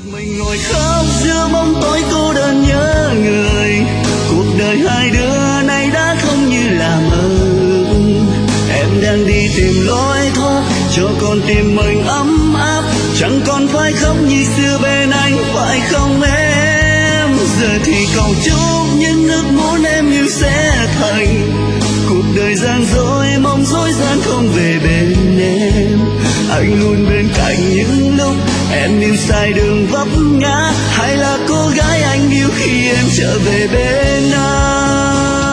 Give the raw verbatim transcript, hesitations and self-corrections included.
Mình ngồi khóc giữa bóng tối cô đơn nhớ người, cuộc đời hai đứa nay đã không như là mơ. Em đang đi tìm lối thoát cho con tim mình ấm áp, chẳng còn phải khóc như xưa bên anh phải không em? Giờ thì cầu chúc những ước muốn em yêu sẽ thành, cuộc đời gian dối mong dối gian không về bên em. Anh luôn bên cạnh những lúc em yêu sai đường vấp ngã, hay là cô gái anh yêu khi em trở về bên anh.